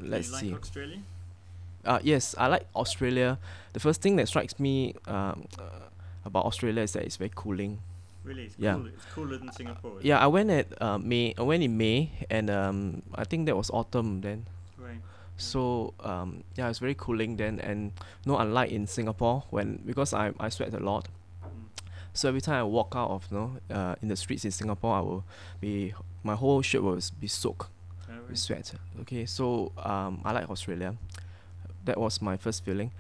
Do let's you like see. Australia? Yes, I like Australia. The first thing that strikes me about Australia is that it's very cooling. Really, it's Yeah, cool. It's cooler than Singapore, is yeah. it? I went at May. I went in May, and I think that was autumn then. Right, right. So yeah, it's very cooling then, and no, unlike in Singapore when because I sweat a lot. Mm. So every time I walk out of in the streets in Singapore, I will be my whole shirt will be soaked Oh, with right. sweat. Okay, so I like Australia. That was my first feeling.